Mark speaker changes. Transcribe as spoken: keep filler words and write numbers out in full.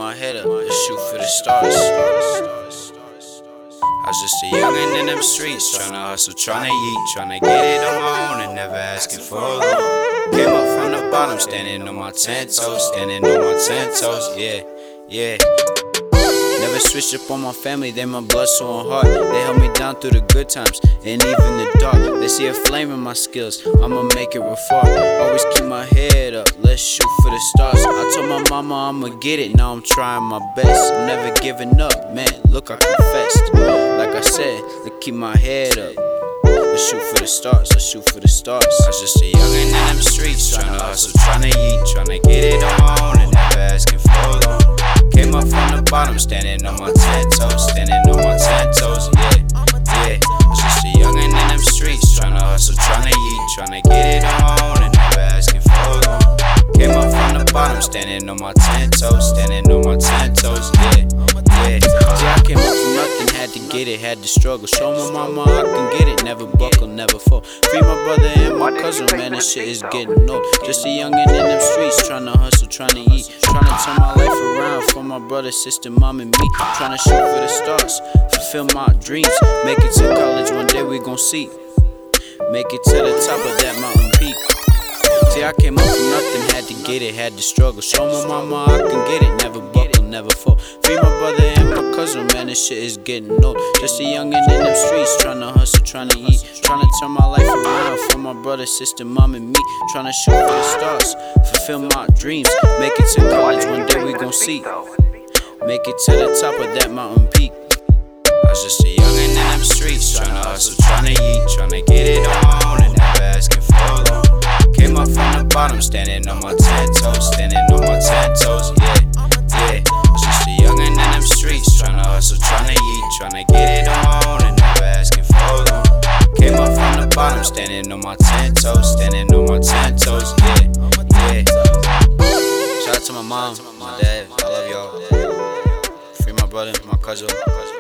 Speaker 1: my head up, let's shoot for the stars. I was just a youngin' in them streets, tryna hustle, tryna eat, tryna get it on my own and never asking for a loan. Came up from the bottom, standing on my ten toes, standing on my ten toes, yeah, yeah. Never switched up on my family, they my blood, soul, and heart. They held me down through the good times and even the dark. They see a flame in my skills, I'ma make it real far. Always keep my head up, let's shoot for the stars. I told my mama I'ma get it, now I'm trying my best. I'm never giving up, man, look I confessed. Like I said, let's keep my head up. Let's shoot for the stars, let's shoot for the stars. I was just a youngin' in them streets, tryna hustle, tryna eat, tryna get it on my own and never asking for a loan. Came up from the bottom, standing on my ten toes, standing on my ten toes, yeah, yeah. I was just a youngin' in them streets, tryna hustle, tryna eat, tryna get it on my own and never asking for a loan. Came up from the bottom, standing on my ten toes, standing on my ten toes, yeah, yeah. See, I came up from nothing, had to get it, had to struggle. Show my mama I can get it, never buckle, never fall. Free my brother and my cousin, man, this shit is getting old. Just a youngin' in them streets, tryna hustle, tryna eat, tryna turn my life around for my brother, sister, mom, and me. Tryna shoot for the stars, fulfill my dreams. Make it to college, one day we gon' see. Make it to the top of that mountain peak. See, I came up from nothing, had to get it, had to struggle. Show my mama I can get it, never buckle, never fall. Free my brother and my cousin, man, this shit is getting old. Just a youngin' in them streets, tryna hustle, tryna eat, tryna turn my life around for my brother, sister, mom, and me. Tryna shoot for the stars, fulfill my dreams. Make it to college, one day we gon' see. Make it to the top of that mountain peak. I was just a youngin' in them streets, tryna hustle, tryna eat, tryna get it on my own and never asking for a loan. Came up from the bottom, standing on my ten toes, standing on my ten toes, yeah, yeah. I was just a youngin' in them streets, tryna hustle, tryna eat, tryna get it on my own and never asking for a loan. Came up from the bottom, standing on my ten toes, standing on my ten toes, yeah, yeah. Shout out to my mom, my dad, I love y'all. Free my brother, my cousin.